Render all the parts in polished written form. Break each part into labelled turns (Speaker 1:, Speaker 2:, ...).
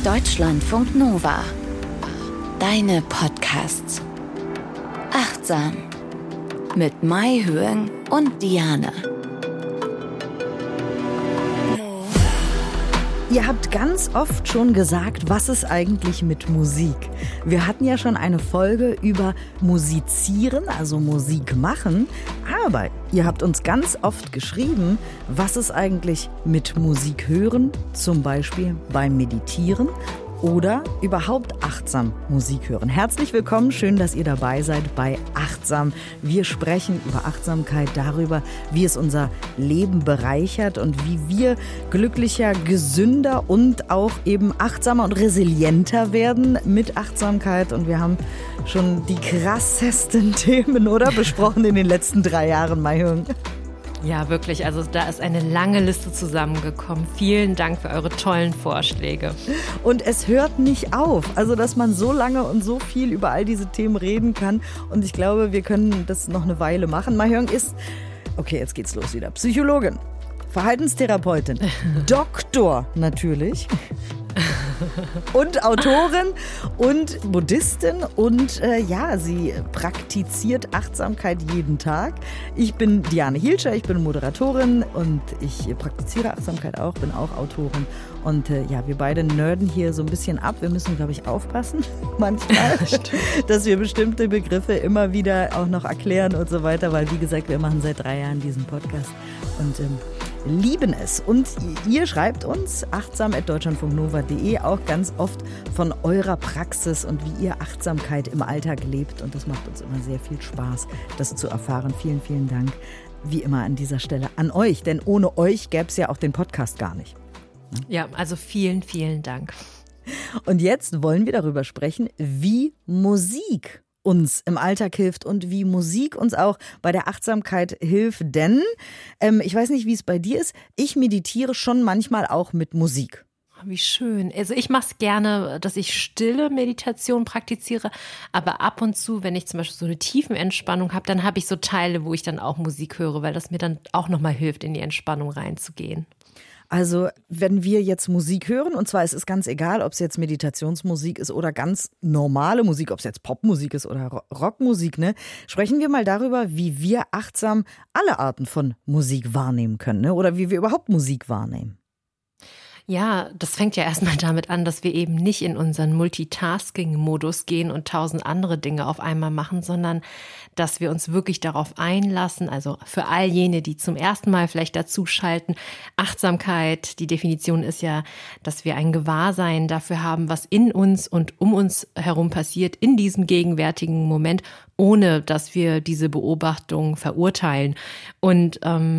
Speaker 1: Deutschlandfunk Nova. Deine Podcasts. Achtsam. Mit Mai Höeng und Diane.
Speaker 2: Ihr habt ganz oft schon gesagt, was ist eigentlich mit Musik? Wir hatten ja schon eine Folge über Musizieren, also Musik machen. Aber ihr habt uns ganz oft geschrieben, was ist eigentlich mit Musik hören, zum Beispiel beim Meditieren oder überhaupt achtsam Musik hören. Herzlich willkommen, schön, dass ihr dabei seid bei Achtsam. Wir sprechen über Achtsamkeit, darüber, wie es unser Leben bereichert und wie wir glücklicher, gesünder und auch eben achtsamer und resilienter werden mit Achtsamkeit. Und wir haben schon die krassesten Themen, oder? Besprochen in den letzten 3 Jahren, Mai Höeng.
Speaker 3: Ja, wirklich. Also da ist eine lange Liste zusammengekommen. Vielen Dank für eure tollen Vorschläge.
Speaker 2: Und es hört nicht auf. Also, dass man so lange und so viel über all diese Themen reden kann. Und ich glaube, wir können das noch eine Weile machen. Mai Höeng ist, okay, jetzt geht's los wieder, Psychologin, Verhaltenstherapeutin, Doktor natürlich. Und Autorin und Buddhistin und sie praktiziert Achtsamkeit jeden Tag. Ich bin Diane Hielscher, ich bin Moderatorin und ich praktiziere Achtsamkeit auch, bin auch Autorin. Und wir beide nerden hier so ein bisschen ab. Wir müssen, glaube ich, aufpassen manchmal, dass wir bestimmte Begriffe immer wieder auch noch erklären und so weiter, weil wie gesagt, wir machen seit 3 Jahren diesen Podcast und lieben es. Und ihr schreibt uns achtsam@deutschlandfunknova.de auch ganz oft von eurer Praxis und wie ihr Achtsamkeit im Alltag lebt. Und das macht uns immer sehr viel Spaß, das zu erfahren. Vielen, vielen Dank, wie immer an dieser Stelle an euch. Denn ohne euch gäbe es ja auch den Podcast gar nicht.
Speaker 3: Ja, also vielen, vielen Dank.
Speaker 2: Und jetzt wollen wir darüber sprechen, wie Musik uns im Alltag hilft und wie Musik uns auch bei der Achtsamkeit hilft. Denn, ich weiß nicht, wie es bei dir ist, ich meditiere schon manchmal auch mit Musik.
Speaker 3: Wie schön. Also ich mache es gerne, dass ich stille Meditation praktiziere, aber ab und zu, wenn ich zum Beispiel so eine Tiefenentspannung habe, dann habe ich so Teile, wo ich dann auch Musik höre, weil das mir dann auch nochmal hilft, in die Entspannung reinzugehen.
Speaker 2: Also wenn wir jetzt Musik hören, und zwar es ist ganz egal, ob es jetzt Meditationsmusik ist oder ganz normale Musik, ob es jetzt Popmusik ist oder Rockmusik, ne, sprechen wir mal darüber, wie wir achtsam alle Arten von Musik wahrnehmen können, ne, oder wie wir überhaupt Musik wahrnehmen.
Speaker 3: Ja, das fängt ja erstmal damit an, dass wir eben nicht in unseren Multitasking-Modus gehen und 1000 andere Dinge auf einmal machen, sondern dass wir uns wirklich darauf einlassen, also für all jene, die zum ersten Mal vielleicht dazuschalten, Achtsamkeit, die Definition ist ja, dass wir ein Gewahrsein dafür haben, was in uns und um uns herum passiert, in diesem gegenwärtigen Moment, ohne dass wir diese Beobachtung verurteilen. Und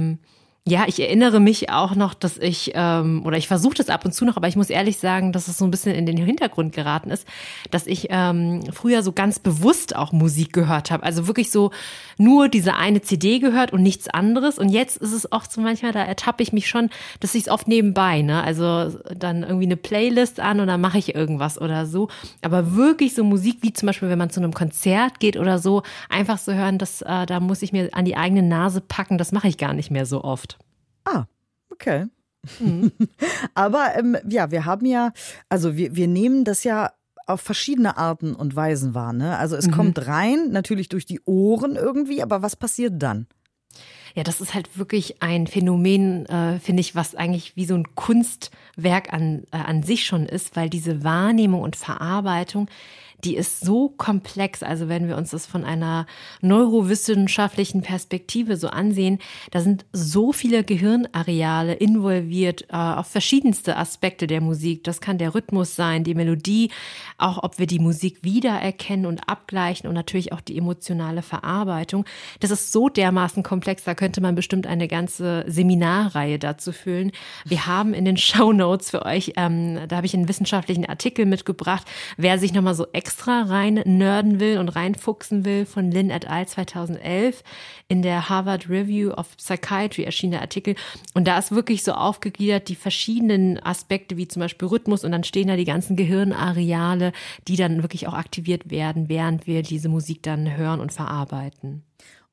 Speaker 3: ich erinnere mich auch noch, dass ich versuche das ab und zu noch, aber ich muss ehrlich sagen, dass es so ein bisschen in den Hintergrund geraten ist, dass ich früher so ganz bewusst auch Musik gehört habe. Also wirklich so nur diese eine CD gehört und nichts anderes. Und jetzt ist es oft so manchmal, da ertappe ich mich schon, dass ich es oft nebenbei, ne? Also dann irgendwie eine Playlist an und dann mache ich irgendwas oder so. Aber wirklich so Musik, wie zum Beispiel, wenn man zu einem Konzert geht oder so, einfach so hören, da muss ich mir an die eigene Nase packen, das mache ich gar nicht mehr so oft.
Speaker 2: Ah, okay. Mhm. Aber wir haben ja, also wir nehmen das ja auf verschiedene Arten und Weisen wahr, ne? Also es kommt rein, natürlich durch die Ohren irgendwie, aber was passiert dann?
Speaker 3: Ja, das ist halt wirklich ein Phänomen, finde ich, was eigentlich wie so ein Kunstwerk an sich schon ist, weil diese Wahrnehmung und Verarbeitung, die ist so komplex. Also wenn wir uns das von einer neurowissenschaftlichen Perspektive so ansehen, da sind so viele Gehirnareale involviert auf verschiedenste Aspekte der Musik. Das kann der Rhythmus sein, die Melodie, auch ob wir die Musik wiedererkennen und abgleichen und natürlich auch die emotionale Verarbeitung. Das ist so dermaßen komplex, da könnte man bestimmt eine ganze Seminarreihe dazu füllen. Wir haben in den Shownotes für euch, da habe ich einen wissenschaftlichen Artikel mitgebracht, wer sich nochmal so extra rein nerden will und reinfuchsen will, von Lin et al. 2011 in der Harvard Review of Psychiatry erschien der Artikel. Und da ist wirklich so aufgegliedert die verschiedenen Aspekte, wie zum Beispiel Rhythmus, und dann stehen da die ganzen Gehirnareale, die dann wirklich auch aktiviert werden, während wir diese Musik dann hören und verarbeiten.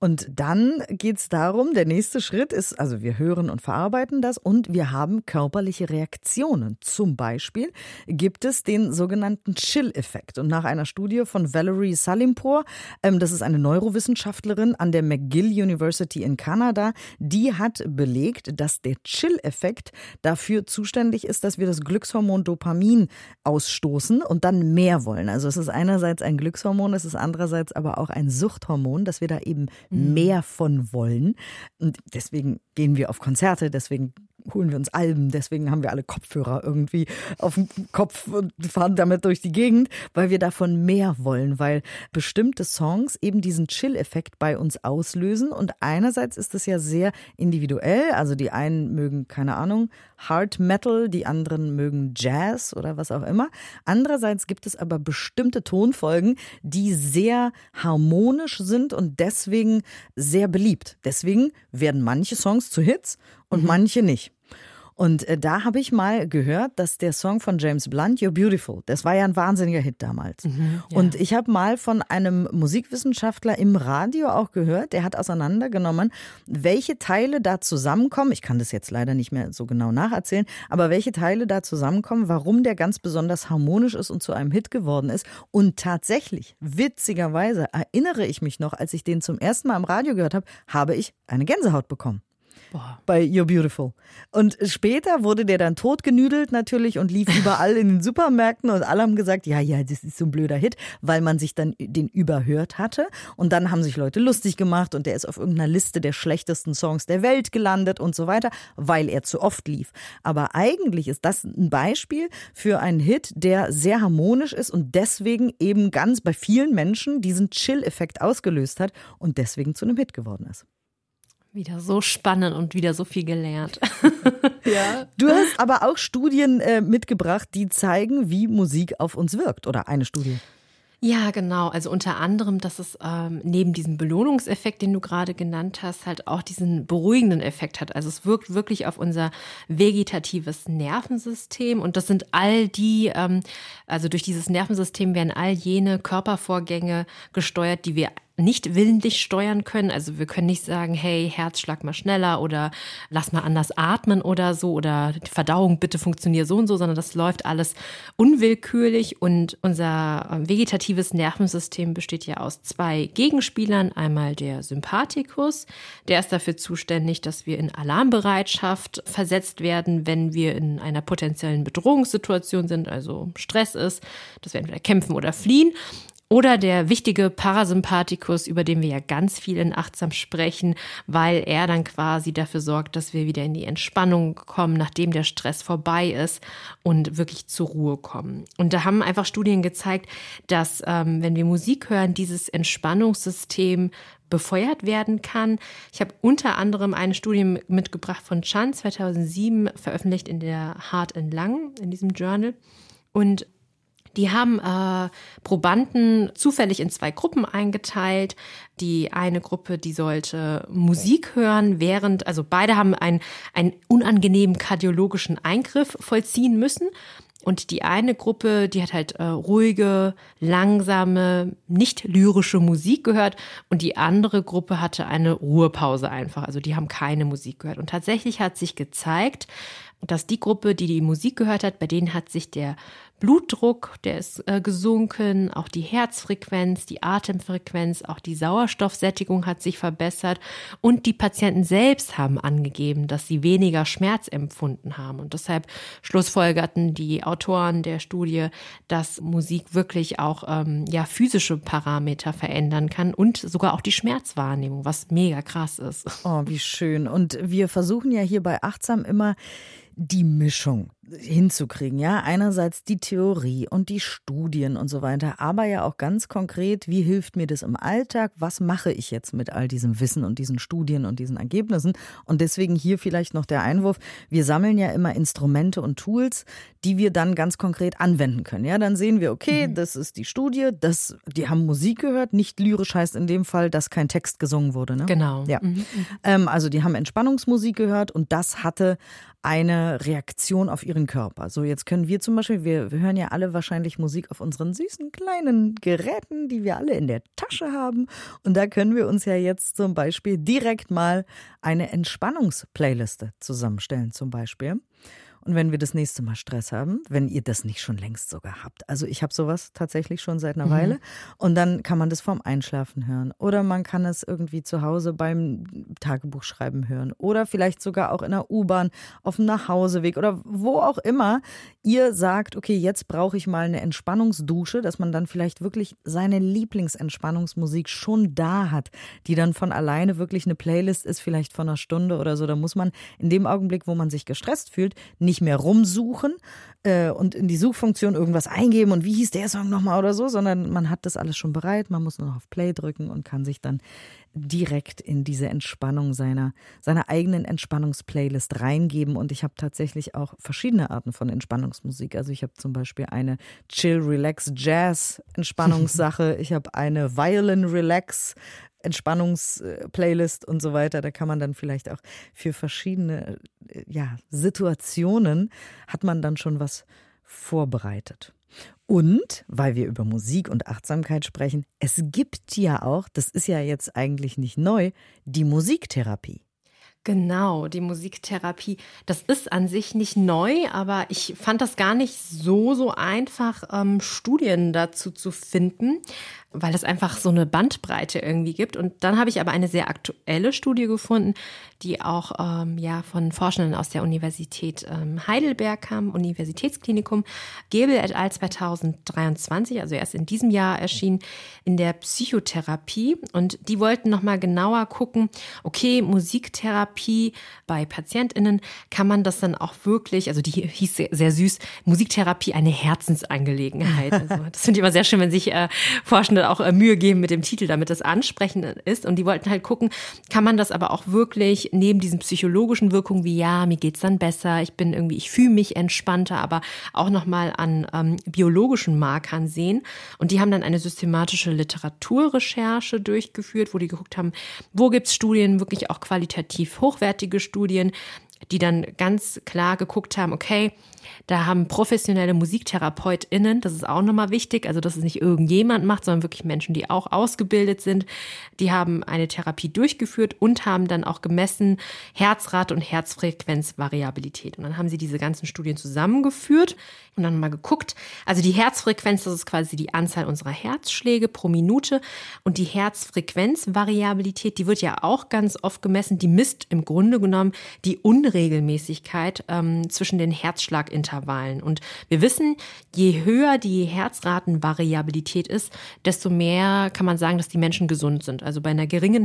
Speaker 2: Und dann geht es darum, der nächste Schritt ist, also wir hören und verarbeiten das und wir haben körperliche Reaktionen. Zum Beispiel gibt es den sogenannten Chill-Effekt. Und nach einer Studie von Valerie Salimpur, das ist eine Neurowissenschaftlerin an der McGill University in Kanada, die hat belegt, dass der Chill-Effekt dafür zuständig ist, dass wir das Glückshormon Dopamin ausstoßen und dann mehr wollen. Also es ist einerseits ein Glückshormon, es ist andererseits aber auch ein Suchthormon, dass wir da eben mehr von wollen. Und deswegen gehen wir auf Konzerte, deswegen holen wir uns Alben, deswegen haben wir alle Kopfhörer irgendwie auf dem Kopf und fahren damit durch die Gegend, weil wir davon mehr wollen, weil bestimmte Songs eben diesen Chill-Effekt bei uns auslösen und einerseits ist es ja sehr individuell, also die einen mögen, keine Ahnung, Hard Metal, die anderen mögen Jazz oder was auch immer. Andererseits gibt es aber bestimmte Tonfolgen, die sehr harmonisch sind und deswegen sehr beliebt. Deswegen werden manche Songs zu Hits und manche nicht. Und da habe ich mal gehört, dass der Song von James Blunt, You're Beautiful, das war ja ein wahnsinniger Hit damals. Ja. Und ich habe mal von einem Musikwissenschaftler im Radio auch gehört, der hat auseinandergenommen, welche Teile da zusammenkommen. Ich kann das jetzt leider nicht mehr so genau nacherzählen, aber welche Teile da zusammenkommen, warum der ganz besonders harmonisch ist und zu einem Hit geworden ist. Und tatsächlich, witzigerweise, erinnere ich mich noch, als ich den zum ersten Mal im Radio gehört habe, habe ich eine Gänsehaut bekommen. Bei You're Beautiful. Und später wurde der dann totgenüdelt natürlich und lief überall in den Supermärkten und alle haben gesagt, ja, das ist so ein blöder Hit, weil man sich dann den überhört hatte und dann haben sich Leute lustig gemacht und der ist auf irgendeiner Liste der schlechtesten Songs der Welt gelandet und so weiter, weil er zu oft lief. Aber eigentlich ist das ein Beispiel für einen Hit, der sehr harmonisch ist und deswegen eben ganz bei vielen Menschen diesen Chill-Effekt ausgelöst hat und deswegen zu einem Hit geworden ist.
Speaker 3: Wieder so spannend und wieder so viel gelernt.
Speaker 2: Ja. Du hast aber auch Studien mitgebracht, die zeigen, wie Musik auf uns wirkt. Oder eine Studie.
Speaker 3: Ja, genau. Also unter anderem, dass es neben diesem Belohnungseffekt, den du gerade genannt hast, halt auch diesen beruhigenden Effekt hat. Also es wirkt wirklich auf unser vegetatives Nervensystem und das sind all die, also durch dieses Nervensystem werden all jene Körpervorgänge gesteuert, die wir nicht willentlich steuern können. Also wir können nicht sagen, hey, Herzschlag mal schneller oder lass mal anders atmen oder so oder die Verdauung bitte funktioniert so und so, sondern das läuft alles unwillkürlich und unser vegetatives Nervensystem besteht ja aus zwei Gegenspielern. Einmal der Sympathikus, der ist dafür zuständig, dass wir in Alarmbereitschaft versetzt werden, wenn wir in einer potenziellen Bedrohungssituation sind, also Stress ist, dass wir entweder kämpfen oder fliehen. Oder der wichtige Parasympathikus, über den wir ja ganz viel in Achtsam sprechen, weil er dann quasi dafür sorgt, dass wir wieder in die Entspannung kommen, nachdem der Stress vorbei ist und wirklich zur Ruhe kommen. Und da haben einfach Studien gezeigt, dass wenn wir Musik hören, dieses Entspannungssystem befeuert werden kann. Ich habe unter anderem eine Studie mitgebracht von Chan 2007, veröffentlicht in der Heart and Lung, in diesem Journal. Und die haben Probanden zufällig in zwei Gruppen eingeteilt. Die eine Gruppe, die sollte Musik hören, also beide haben einen unangenehmen kardiologischen Eingriff vollziehen müssen. Und die eine Gruppe, die hat halt ruhige, langsame, nicht lyrische Musik gehört. Und die andere Gruppe hatte eine Ruhepause einfach. Also die haben keine Musik gehört. Und tatsächlich hat sich gezeigt, dass die Gruppe, die Musik gehört hat, bei denen hat sich der Blutdruck, der ist gesunken, auch die Herzfrequenz, die Atemfrequenz, auch die Sauerstoffsättigung hat sich verbessert und die Patienten selbst haben angegeben, dass sie weniger Schmerz empfunden haben. Und deshalb schlussfolgerten die Autoren der Studie, dass Musik wirklich auch physische Parameter verändern kann und sogar auch die Schmerzwahrnehmung, was mega krass ist.
Speaker 2: Oh, wie schön. Und wir versuchen ja hier bei Achtsam immer die Mischung hinzukriegen, ja. Einerseits die Theorie und die Studien und so weiter, aber ja auch ganz konkret, wie hilft mir das im Alltag? Was mache ich jetzt mit all diesem Wissen und diesen Studien und diesen Ergebnissen? Und deswegen hier vielleicht noch der Einwurf, wir sammeln ja immer Instrumente und Tools, die wir dann ganz konkret anwenden können. Ja, dann sehen wir, okay, das ist die Studie, die haben Musik gehört, nicht lyrisch heißt in dem Fall, dass kein Text gesungen wurde. Ne?
Speaker 3: Genau.
Speaker 2: Ja. Also die haben Entspannungsmusik gehört und das hatte eine Reaktion auf ihren eigenen Körper. So, jetzt können wir zum Beispiel, wir hören ja alle wahrscheinlich Musik auf unseren süßen kleinen Geräten, die wir alle in der Tasche haben. Und da können wir uns ja jetzt zum Beispiel direkt mal eine Entspannungsplayliste zusammenstellen zum Beispiel. Und wenn wir das nächste Mal Stress haben, wenn ihr das nicht schon längst sogar habt. Also ich habe sowas tatsächlich schon seit einer Weile. Und dann kann man das vorm Einschlafen hören. Oder man kann es irgendwie zu Hause beim Tagebuchschreiben hören. Oder vielleicht sogar auch in der U-Bahn, auf dem Nachhauseweg oder wo auch immer ihr sagt, okay, jetzt brauche ich mal eine Entspannungsdusche, dass man dann vielleicht wirklich seine Lieblingsentspannungsmusik schon da hat, die dann von alleine wirklich eine Playlist ist, vielleicht von einer Stunde oder so. Da muss man in dem Augenblick, wo man sich gestresst fühlt, nicht mehr rumsuchen und in die Suchfunktion irgendwas eingeben und wie hieß der Song nochmal oder so, sondern man hat das alles schon bereit, man muss nur noch auf Play drücken und kann sich dann direkt in diese Entspannung seiner eigenen Entspannungsplaylist reingeben. Und ich habe tatsächlich auch verschiedene Arten von Entspannungsmusik. Also ich habe zum Beispiel eine Chill, Relax, Jazz Entspannungssache. Ich habe eine Violin, Relax Entspannungsplaylist und so weiter. Da kann man dann vielleicht auch für verschiedene Situationen hat man dann schon was vorbereitet. Und, weil wir über Musik und Achtsamkeit sprechen, es gibt ja auch, das ist ja jetzt eigentlich nicht neu, die Musiktherapie.
Speaker 3: Genau, die Musiktherapie, das ist an sich nicht neu, aber ich fand das gar nicht so einfach, Studien dazu zu finden, weil es einfach so eine Bandbreite irgendwie gibt. Und dann habe ich aber eine sehr aktuelle Studie gefunden, die auch von Forschenden aus der Universität Heidelberg kam, Universitätsklinikum, Gebel et al. 2023, also erst in diesem Jahr erschienen, in der Psychotherapie. Und die wollten nochmal genauer gucken, okay, Musiktherapie bei PatientInnen, kann man das dann auch wirklich, also die hieß sehr süß, Musiktherapie eine Herzensangelegenheit. Also das finde ich immer sehr schön, wenn sich Forschende auch Mühe geben mit dem Titel, damit das ansprechend ist. Und die wollten halt gucken, kann man das aber auch wirklich neben diesen psychologischen Wirkungen wie, ja, mir geht's dann besser, ich fühle mich entspannter, aber auch nochmal an biologischen Markern sehen. Und die haben dann eine systematische Literaturrecherche durchgeführt, wo die geguckt haben, wo gibt's Studien, wirklich auch qualitativ hochwertige Studien, die dann ganz klar geguckt haben, okay, da haben professionelle MusiktherapeutInnen, das ist auch nochmal wichtig, also dass es nicht irgendjemand macht, sondern wirklich Menschen, die auch ausgebildet sind, die haben eine Therapie durchgeführt und haben dann auch gemessen Herzrate und Herzfrequenzvariabilität. Und dann haben sie diese ganzen Studien zusammengeführt und dann mal geguckt, also die Herzfrequenz, das ist quasi die Anzahl unserer Herzschläge pro Minute und die Herzfrequenzvariabilität, die wird ja auch ganz oft gemessen, die misst im Grunde genommen die Unregelmäßigkeit zwischen den Herzschlagintervallen. Und wir wissen, je höher die Herzratenvariabilität ist, desto mehr kann man sagen, dass die Menschen gesund sind. Also bei einer geringen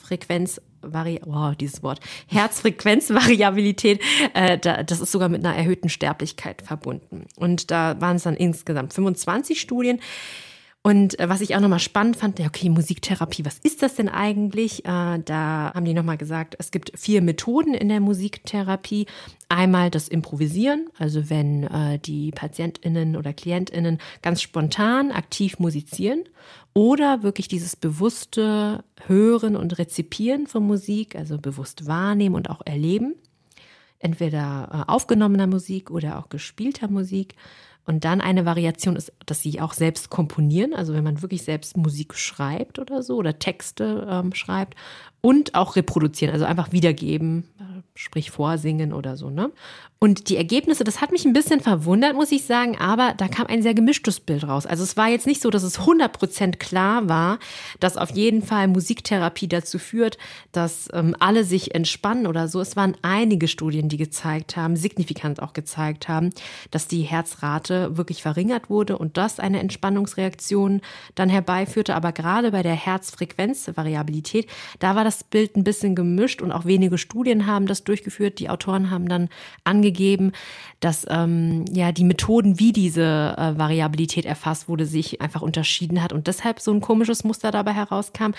Speaker 3: Herzfrequenzvariabilität, das ist sogar mit einer erhöhten Sterblichkeit verbunden. Und da waren es dann insgesamt 25 Studien. Und was ich auch nochmal spannend fand, okay, Musiktherapie, was ist das denn eigentlich? Da haben die nochmal gesagt, es gibt 4 Methoden in der Musiktherapie. Einmal das Improvisieren, also wenn die PatientInnen oder KlientInnen ganz spontan aktiv musizieren. Oder wirklich dieses bewusste Hören und Rezipieren von Musik, also bewusst wahrnehmen und auch erleben. Entweder aufgenommener Musik oder auch gespielter Musik. Und dann eine Variation ist, dass sie auch selbst komponieren, also wenn man wirklich selbst Musik schreibt oder so oder Texte schreibt und auch reproduzieren, also einfach wiedergeben, sprich vorsingen oder so, ne? Und die Ergebnisse, das hat mich ein bisschen verwundert, muss ich sagen, aber da kam ein sehr gemischtes Bild raus. Also es war jetzt nicht so, dass es 100% klar war, dass auf jeden Fall Musiktherapie dazu führt, dass alle sich entspannen oder so. Es waren einige Studien, die gezeigt haben, signifikant auch gezeigt haben, dass die Herzrate wirklich verringert wurde und das eine Entspannungsreaktion dann herbeiführte. Aber gerade bei der Herzfrequenzvariabilität, da war das Bild ein bisschen gemischt und auch wenige Studien haben das durchgeführt. Die Autoren haben dann angegeben, dass die Methoden, wie diese Variabilität erfasst wurde, sich einfach unterschieden hat und deshalb so ein komisches Muster dabei herauskam.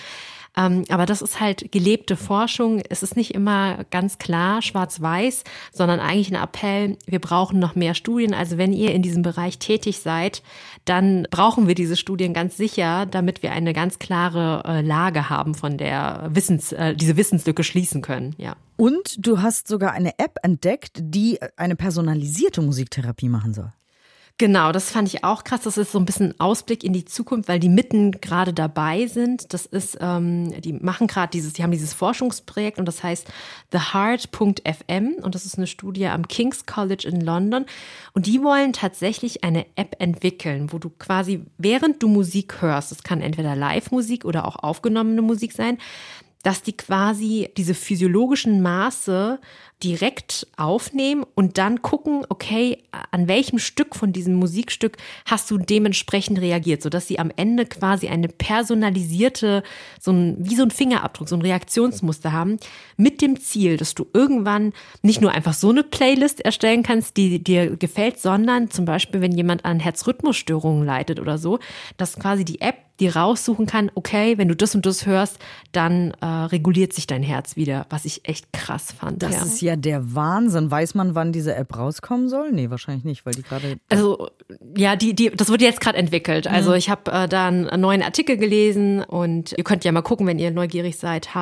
Speaker 3: Aber das ist halt gelebte Forschung. Es ist nicht immer ganz klar schwarz-weiß, sondern eigentlich ein Appell, wir brauchen noch mehr Studien. Also wenn ihr in diesem Bereich tätig seid, dann brauchen wir diese Studien ganz sicher, damit wir eine ganz klare Lage haben, von der diese Wissenslücke schließen können. Ja.
Speaker 2: Und du hast sogar eine App entdeckt, die eine personalisierte Musiktherapie machen soll.
Speaker 3: Genau, das fand ich auch krass. Das ist so ein bisschen Ausblick in die Zukunft, weil die mitten gerade dabei sind. Das ist, die machen gerade die haben dieses Forschungsprojekt und das heißt theheart.fm und das ist eine Studie am King's College in London. Und die wollen tatsächlich eine App entwickeln, wo du quasi, während du Musik hörst, das kann entweder Live-Musik oder auch aufgenommene Musik sein, dass die quasi diese physiologischen Maße direkt aufnehmen und dann gucken, okay, an welchem Stück von diesem Musikstück hast du dementsprechend reagiert, sodass sie am Ende quasi eine personalisierte, wie so ein Fingerabdruck, so ein Reaktionsmuster haben, mit dem Ziel, dass du irgendwann nicht nur einfach so eine Playlist erstellen kannst, die dir gefällt, sondern zum Beispiel, wenn jemand an Herzrhythmusstörungen leidet oder so, dass quasi die App die raussuchen kann, okay, wenn du das und das hörst, dann reguliert sich dein Herz wieder, was ich echt krass fand.
Speaker 2: Das ist ja der Wahnsinn. Weiß man, wann diese App rauskommen soll? Nee, wahrscheinlich nicht, weil die gerade...
Speaker 3: Also, ja, das wird jetzt gerade entwickelt. Also ich habe da einen neuen Artikel gelesen und ihr könnt ja mal gucken, wenn ihr neugierig seid,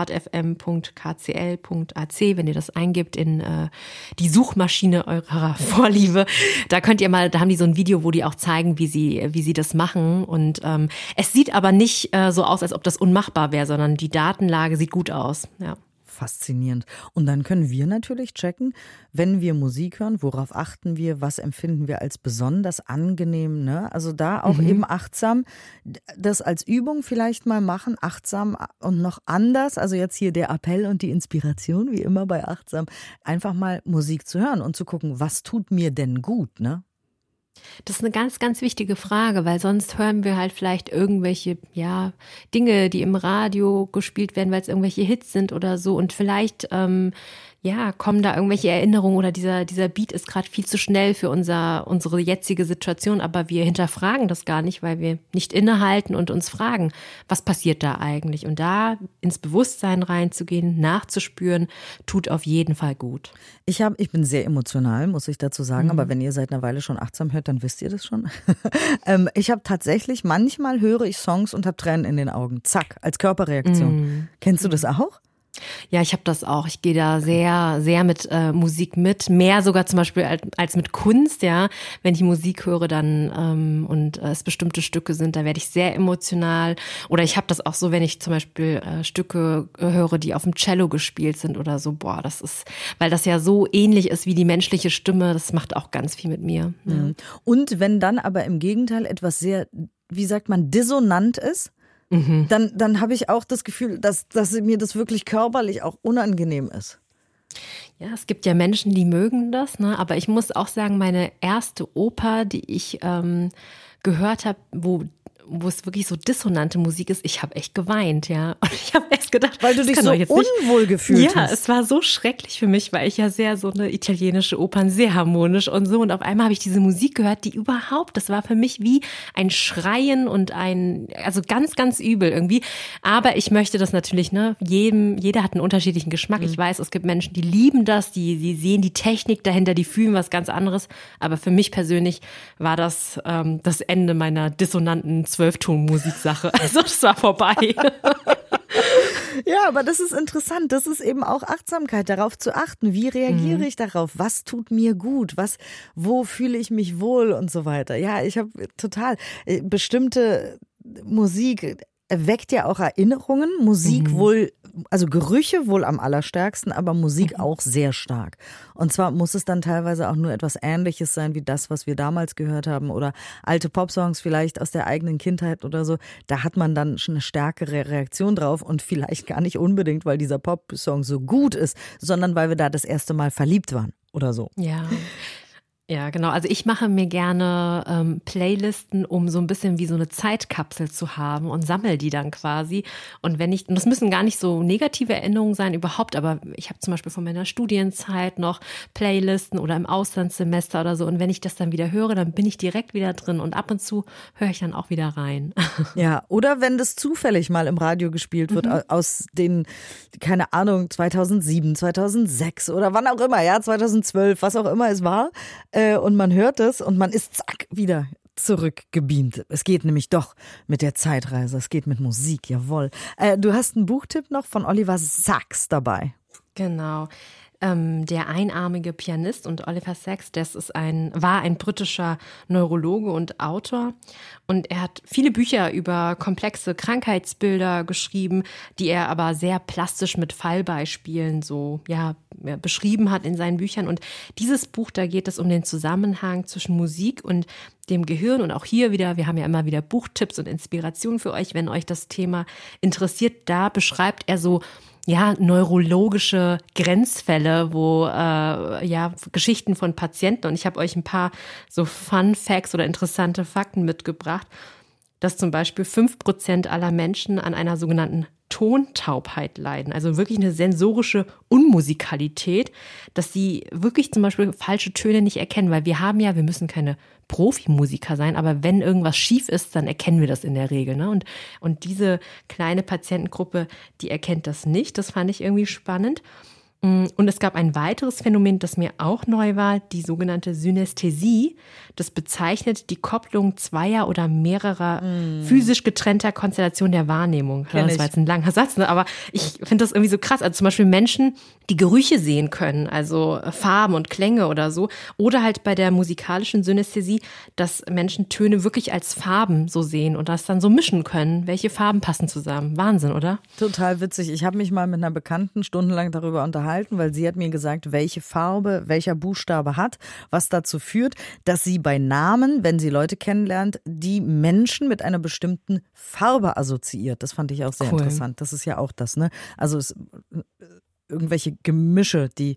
Speaker 3: heartfm.kcl.ac, wenn ihr das eingibt in die Suchmaschine eurer Vorliebe. Da könnt ihr mal, da haben die so ein Video, wo die auch zeigen, wie sie das machen und es sieht aber nicht so aus, als ob das unmachbar wäre, sondern die Datenlage sieht gut aus. Ja.
Speaker 2: Faszinierend. Und dann können wir natürlich checken, wenn wir Musik hören, worauf achten wir, was empfinden wir als besonders angenehm, ne? Also da auch eben achtsam, das als Übung vielleicht mal machen, achtsam und noch anders, also jetzt hier der Appell und die Inspiration, wie immer bei achtsam, einfach mal Musik zu hören und zu gucken, was tut mir denn gut, ne?
Speaker 3: Das ist eine ganz, ganz wichtige Frage, weil sonst hören wir halt vielleicht irgendwelche, Dinge, die im Radio gespielt werden, weil es irgendwelche Hits sind oder so und vielleicht, kommen da irgendwelche Erinnerungen oder dieser Beat ist gerade viel zu schnell für unsere jetzige Situation, aber wir hinterfragen das gar nicht, weil wir nicht innehalten und uns fragen, was passiert da eigentlich? Und da ins Bewusstsein reinzugehen, nachzuspüren, tut auf jeden Fall gut.
Speaker 2: Ich bin sehr emotional, muss ich dazu sagen, aber wenn ihr seit einer Weile schon achtsam hört, dann wisst ihr das schon. Ich habe tatsächlich, manchmal höre ich Songs und habe Tränen in den Augen. Zack, als Körperreaktion. Kennst du das auch?
Speaker 3: Ja, ich habe das auch. Ich gehe da sehr, sehr mit Musik mit. Mehr sogar zum Beispiel als mit Kunst, ja. Wenn ich Musik höre dann und es bestimmte Stücke sind, da werde ich sehr emotional. Oder ich habe das auch so, wenn ich zum Beispiel Stücke höre, die auf dem Cello gespielt sind oder so. Boah, das ist, weil das ja so ähnlich ist wie die menschliche Stimme, das macht auch ganz viel mit mir. Ja.
Speaker 2: Und wenn dann aber im Gegenteil etwas sehr, wie sagt man, dissonant ist, dann habe ich auch das Gefühl, dass mir das wirklich körperlich auch unangenehm ist.
Speaker 3: Ja, es gibt ja Menschen, die mögen das, ne? Aber ich muss auch sagen, meine erste Oper, die ich gehört habe, wo es wirklich so dissonante Musik ist, ich habe echt geweint, ja. Und ich habe erst gedacht,
Speaker 2: weil du dich so unwohl gefühlt hast.
Speaker 3: Ja, es war so schrecklich für mich, weil ich ja sehr so eine italienische Opern, sehr harmonisch und so. Und auf einmal habe ich diese Musik gehört, das war für mich wie ein Schreien und also ganz, ganz übel irgendwie. Aber ich möchte das natürlich, ne, jeder hat einen unterschiedlichen Geschmack. Ich weiß, es gibt Menschen, die lieben das, die sehen die Technik dahinter, die fühlen was ganz anderes. Aber für mich persönlich war das das Ende meiner dissonanten 12-Ton-Musiksache. Also das war vorbei.
Speaker 2: Ja, aber das ist interessant. Das ist eben auch Achtsamkeit, darauf zu achten. Wie reagiere ich darauf? Was tut mir gut? Wo fühle ich mich wohl und so weiter? Ja, ich habe total bestimmte Musik weckt ja auch Erinnerungen. Musik wohl, also Gerüche wohl am allerstärksten, aber Musik auch sehr stark. Und zwar muss es dann teilweise auch nur etwas Ähnliches sein wie das, was wir damals gehört haben oder alte Popsongs vielleicht aus der eigenen Kindheit oder so. Da hat man dann schon eine stärkere Reaktion drauf und vielleicht gar nicht unbedingt, weil dieser Popsong so gut ist, sondern weil wir da das erste Mal verliebt waren oder so.
Speaker 3: Ja. Ja, genau. Also ich mache mir gerne Playlisten, um so ein bisschen wie so eine Zeitkapsel zu haben und sammle die dann quasi. Und das müssen gar nicht so negative Erinnerungen sein überhaupt, aber ich habe zum Beispiel von meiner Studienzeit noch Playlisten oder im Auslandssemester oder so. Und wenn ich das dann wieder höre, dann bin ich direkt wieder drin und ab und zu höre ich dann auch wieder rein.
Speaker 2: Ja, oder wenn das zufällig mal im Radio gespielt wird, aus den, keine Ahnung, 2007, 2006 oder wann auch immer, ja, 2012, was auch immer es war. Und man hört es und man ist zack wieder zurückgebeamt. Es geht nämlich doch mit der Zeitreise, es geht mit Musik, jawohl. Du hast einen Buchtipp noch von Oliver Sacks dabei.
Speaker 3: Genau. Der einarmige Pianist und Oliver Sacks, war ein britischer Neurologe und Autor. Und er hat viele Bücher über komplexe Krankheitsbilder geschrieben, die er aber sehr plastisch mit Fallbeispielen beschrieben hat in seinen Büchern. Und dieses Buch, da geht es um den Zusammenhang zwischen Musik und dem Gehirn. Und auch hier wieder, wir haben ja immer wieder Buchtipps und Inspirationen für euch, wenn euch das Thema interessiert. Da beschreibt er so neurologische Grenzfälle, wo Geschichten von Patienten, und ich habe euch ein paar so Fun Facts oder interessante Fakten mitgebracht, dass zum Beispiel 5% aller Menschen an einer sogenannten Tontaubheit leiden, also wirklich eine sensorische Unmusikalität, dass sie wirklich zum Beispiel falsche Töne nicht erkennen, weil wir müssen keine Profimusiker sein, aber wenn irgendwas schief ist, dann erkennen wir das in der Regel, ne? Und diese kleine Patientengruppe, die erkennt das nicht, das fand ich irgendwie spannend. Und es gab ein weiteres Phänomen, das mir auch neu war, die sogenannte Synästhesie. Das bezeichnet die Kopplung zweier oder mehrerer physisch getrennter Konstellationen der Wahrnehmung. Das war jetzt ein langer Satz, ne? Aber ich finde das irgendwie so krass. Also zum Beispiel Menschen, die Gerüche sehen können, also Farben und Klänge oder so. Oder halt bei der musikalischen Synästhesie, dass Menschen Töne wirklich als Farben so sehen und das dann so mischen können. Welche Farben passen zusammen? Wahnsinn, oder?
Speaker 2: Total witzig. Ich habe mich mal mit einer Bekannten stundenlang darüber unterhalten, weil sie hat mir gesagt, welche Farbe, welcher Buchstabe hat, was dazu führt, dass sie bei Namen, wenn sie Leute kennenlernt, die Menschen mit einer bestimmten Farbe assoziiert. Das fand ich auch sehr interessant. Das ist ja auch das, ne? Also irgendwelche Gemische, die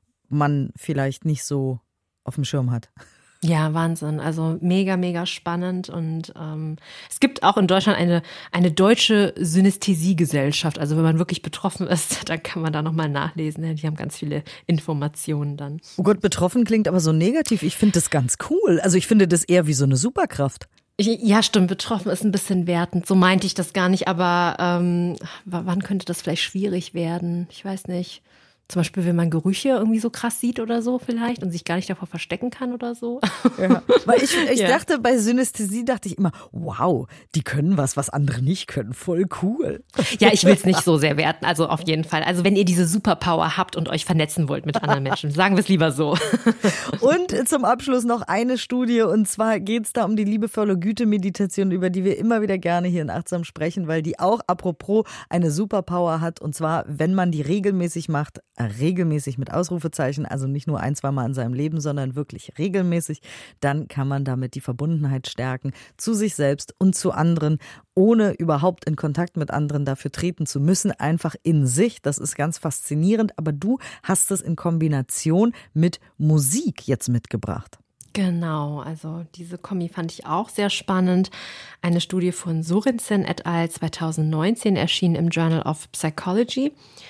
Speaker 2: man vielleicht nicht so auf dem Schirm hat.
Speaker 3: Ja, Wahnsinn. Also mega, mega spannend. Und es gibt auch in Deutschland eine deutsche Synästhesiegesellschaft. Also wenn man wirklich betroffen ist, dann kann man da nochmal nachlesen. Die haben ganz viele Informationen dann.
Speaker 2: Oh Gott, betroffen klingt aber so negativ. Ich finde das ganz cool. Also ich finde das eher wie so eine Superkraft.
Speaker 3: Ja, stimmt, betroffen ist ein bisschen wertend. So meinte ich das gar nicht. Aber wann könnte das vielleicht schwierig werden? Ich weiß nicht. Zum Beispiel, wenn man Gerüche irgendwie so krass sieht oder so vielleicht und sich gar nicht davor verstecken kann oder so.
Speaker 2: Ja. Weil ich dachte, bei Synästhesie dachte ich immer, wow, die können was andere nicht können. Voll cool.
Speaker 3: Ja, ich will es nicht so sehr werten, also auf jeden Fall. Also wenn ihr diese Superpower habt und euch vernetzen wollt mit anderen Menschen, sagen wir es lieber so.
Speaker 2: Und zum Abschluss noch eine Studie, und zwar geht es da um die liebevolle Güte-Meditation, über die wir immer wieder gerne hier in Achtsam sprechen, weil die auch apropos eine Superpower hat, und zwar, wenn man die regelmäßig macht, regelmäßig mit Ausrufezeichen, also nicht nur 1-2 Mal in seinem Leben, sondern wirklich regelmäßig, dann kann man damit die Verbundenheit stärken zu sich selbst und zu anderen, ohne überhaupt in Kontakt mit anderen dafür treten zu müssen, einfach in sich. Das ist ganz faszinierend, aber du hast es in Kombination mit Musik jetzt mitgebracht.
Speaker 3: Genau, also diese Kombi fand ich auch sehr spannend. Eine Studie von Sorensen et al. 2019 erschien im Journal of Psychology.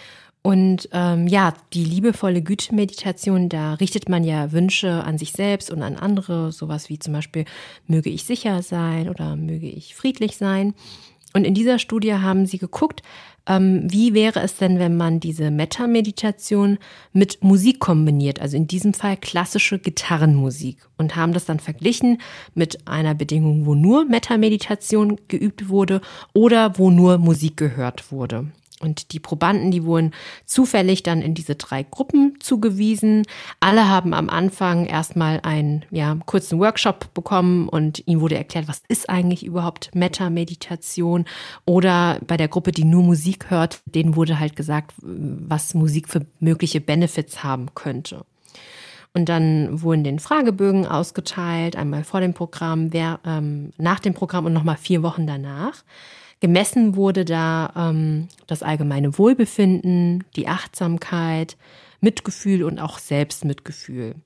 Speaker 3: Und die liebevolle Güte-Meditation, da richtet man ja Wünsche an sich selbst und an andere, sowas wie zum Beispiel, möge ich sicher sein oder möge ich friedlich sein. Und in dieser Studie haben sie geguckt, wie wäre es denn, wenn man diese Metta-Meditation mit Musik kombiniert, also in diesem Fall klassische Gitarrenmusik, und haben das dann verglichen mit einer Bedingung, wo nur Metta-Meditation geübt wurde oder wo nur Musik gehört wurde. Und die Probanden, die wurden zufällig dann in diese 3 Gruppen zugewiesen. Alle haben am Anfang erstmal einen kurzen Workshop bekommen und ihnen wurde erklärt, was ist eigentlich überhaupt Metta-Meditation. Oder bei der Gruppe, die nur Musik hört, denen wurde halt gesagt, was Musik für mögliche Benefits haben könnte. Und dann wurden den Fragebögen ausgeteilt, einmal vor dem Programm, nach dem Programm und nochmal 4 Wochen danach. Gemessen wurde da das allgemeine Wohlbefinden, die Achtsamkeit, Mitgefühl und auch Selbstmitgefühl.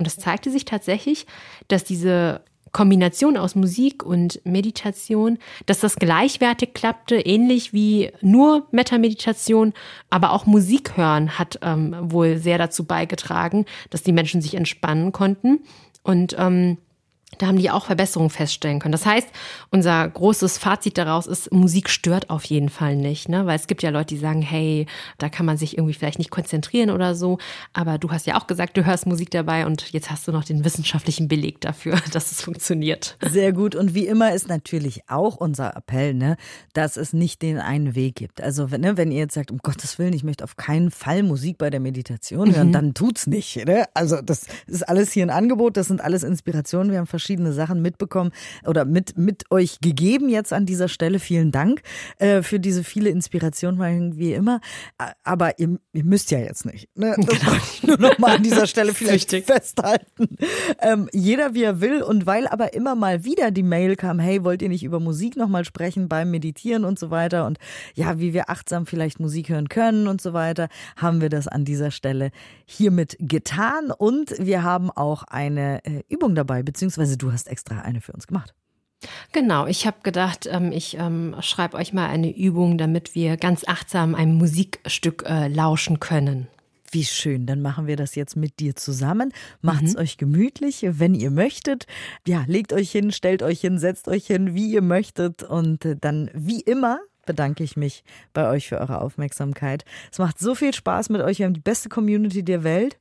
Speaker 3: Und es zeigte sich tatsächlich, dass diese Kombination aus Musik und Meditation, dass das gleichwertig klappte, ähnlich wie nur Metta-Meditation, aber auch Musik hören hat wohl sehr dazu beigetragen, dass die Menschen sich entspannen konnten. Und da haben die auch Verbesserungen feststellen können. Das heißt, unser großes Fazit daraus ist, Musik stört auf jeden Fall nicht, ne? Weil es gibt ja Leute, die sagen, hey, da kann man sich irgendwie vielleicht nicht konzentrieren oder so. Aber du hast ja auch gesagt, du hörst Musik dabei und jetzt hast du noch den wissenschaftlichen Beleg dafür, dass es funktioniert.
Speaker 2: Sehr gut. Und wie immer ist natürlich auch unser Appell, ne, dass es nicht den einen Weg gibt. Also wenn ihr jetzt sagt, um Gottes Willen, ich möchte auf keinen Fall Musik bei der Meditation hören, dann tut's nicht. Ne? Also das ist alles hier ein Angebot, das sind alles Inspirationen. Wir haben verschiedene Sachen mitbekommen oder mit euch gegeben jetzt an dieser Stelle. Vielen Dank für diese viele Inspiration, wie immer. Aber ihr müsst ja jetzt nicht. Ne? Das wollte ich nur noch mal an dieser Stelle vielleicht festhalten. Jeder wie er will, und weil aber immer mal wieder die Mail kam, hey, wollt ihr nicht über Musik noch mal sprechen beim Meditieren und so weiter und ja, wie wir achtsam vielleicht Musik hören können und so weiter, haben wir das an dieser Stelle hiermit getan, und wir haben auch eine Übung dabei, beziehungsweise du hast extra eine für uns gemacht.
Speaker 3: Genau, ich habe gedacht, ich schreibe euch mal eine Übung, damit wir ganz achtsam einem Musikstück lauschen können.
Speaker 2: Wie schön, dann machen wir das jetzt mit dir zusammen. Macht's euch gemütlich, wenn ihr möchtet. Ja, legt euch hin, stellt euch hin, setzt euch hin, wie ihr möchtet, und dann wie immer bedanke ich mich bei euch für eure Aufmerksamkeit. Es macht so viel Spaß mit euch, wir haben die beste Community der Welt.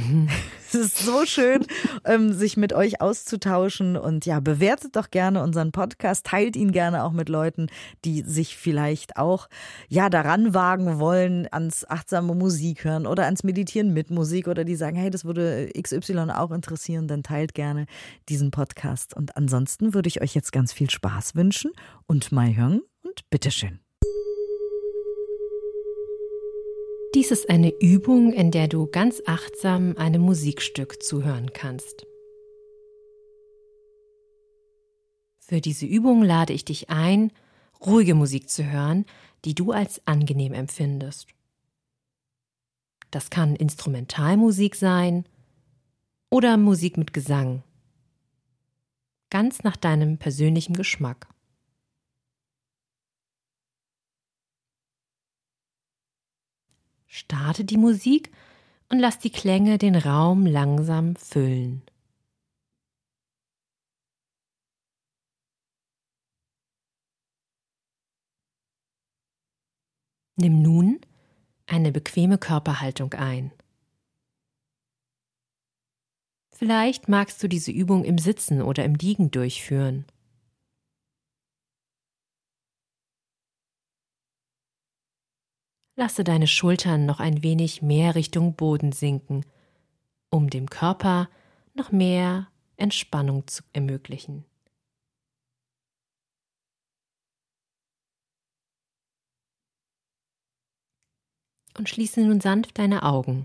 Speaker 2: Es ist so schön, sich mit euch auszutauschen, und ja, bewertet doch gerne unseren Podcast, teilt ihn gerne auch mit Leuten, die sich vielleicht auch daran wagen wollen, ans achtsame Musik hören oder ans Meditieren mit Musik, oder die sagen, hey, das würde XY auch interessieren, dann teilt gerne diesen Podcast. Und ansonsten würde ich euch jetzt ganz viel Spaß wünschen und Mai Hyung, und bitteschön.
Speaker 3: Dies ist eine Übung, in der du ganz achtsam einem Musikstück zuhören kannst. Für diese Übung lade ich dich ein, ruhige Musik zu hören, die du als angenehm empfindest. Das kann Instrumentalmusik sein oder Musik mit Gesang. Ganz nach deinem persönlichen Geschmack. Starte die Musik und lass die Klänge den Raum langsam füllen. Nimm nun eine bequeme Körperhaltung ein. Vielleicht magst du diese Übung im Sitzen oder im Liegen durchführen. Lasse deine Schultern noch ein wenig mehr Richtung Boden sinken, um dem Körper noch mehr Entspannung zu ermöglichen. Und schließe nun sanft deine Augen.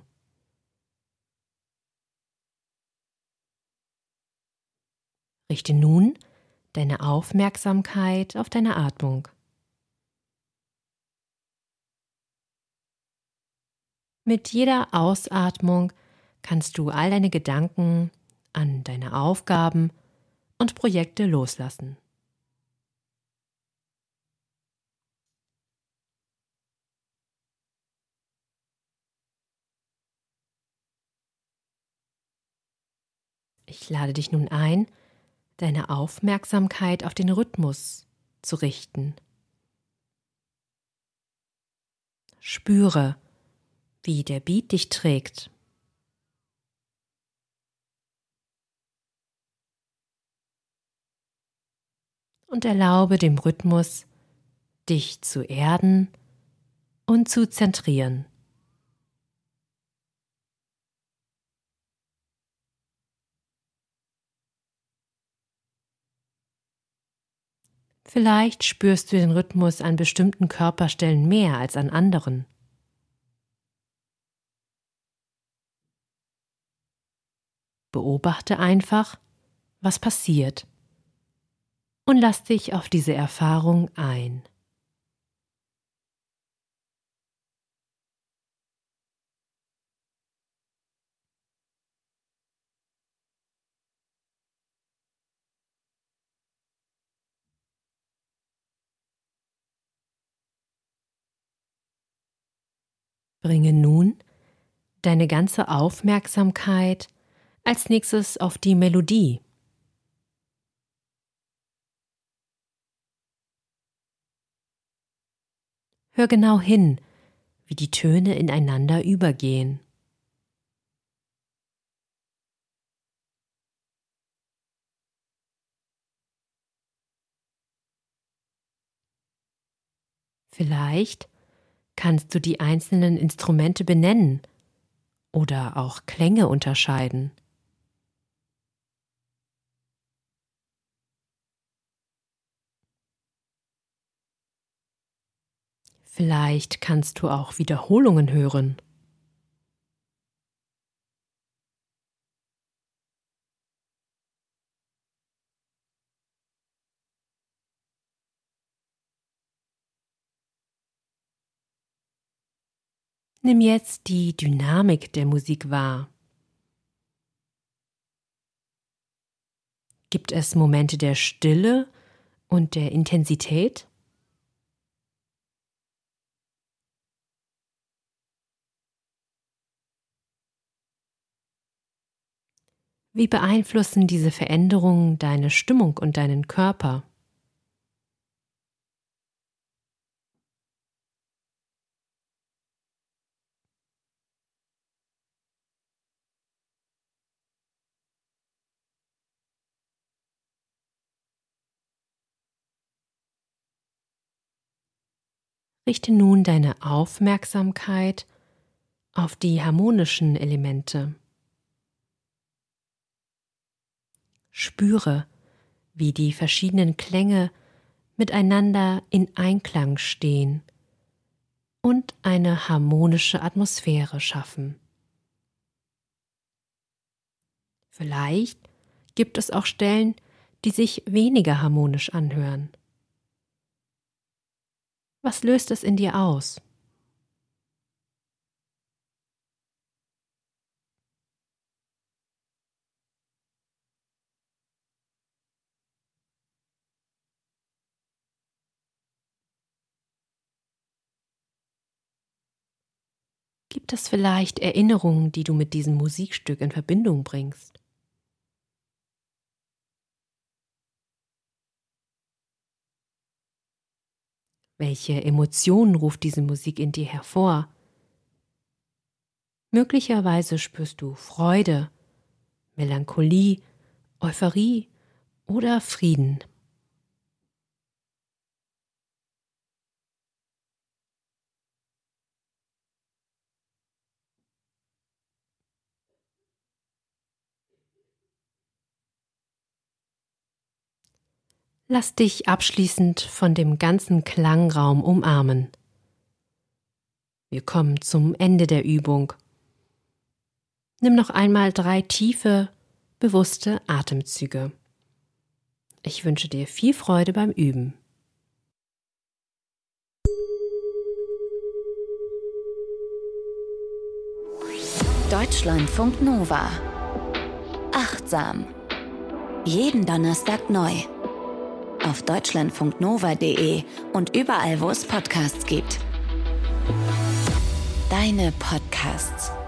Speaker 3: Richte nun deine Aufmerksamkeit auf deine Atmung. Mit jeder Ausatmung kannst du all deine Gedanken an deine Aufgaben und Projekte loslassen. Ich lade dich nun ein, deine Aufmerksamkeit auf den Rhythmus zu richten. Spüre, wie der Beat dich trägt. Und erlaube dem Rhythmus, dich zu erden und zu zentrieren. Vielleicht spürst du den Rhythmus an bestimmten Körperstellen mehr als an anderen. Beobachte einfach, was passiert, und lass dich auf diese Erfahrung ein. Bringe nun deine ganze Aufmerksamkeit als nächstes auf die Melodie. Hör genau hin, wie die Töne ineinander übergehen. Vielleicht kannst du die einzelnen Instrumente benennen oder auch Klänge unterscheiden. Vielleicht kannst du auch Wiederholungen hören. Nimm jetzt die Dynamik der Musik wahr. Gibt es Momente der Stille und der Intensität? Wie beeinflussen diese Veränderungen deine Stimmung und deinen Körper? Richte nun deine Aufmerksamkeit auf die harmonischen Elemente. Spüre, wie die verschiedenen Klänge miteinander in Einklang stehen und eine harmonische Atmosphäre schaffen. Vielleicht gibt es auch Stellen, die sich weniger harmonisch anhören. Was löst es in dir aus? Gibt es vielleicht Erinnerungen, die du mit diesem Musikstück in Verbindung bringst? Welche Emotionen ruft diese Musik in dir hervor? Möglicherweise spürst du Freude, Melancholie, Euphorie oder Frieden. Lass dich abschließend von dem ganzen Klangraum umarmen. Wir kommen zum Ende der Übung. Nimm noch einmal 3 tiefe, bewusste Atemzüge. Ich wünsche dir viel Freude beim Üben.
Speaker 1: Deutschlandfunk Nova. Achtsam. Jeden Donnerstag neu. Auf deutschlandfunknova.de und überall, wo es Podcasts gibt. Deine Podcasts.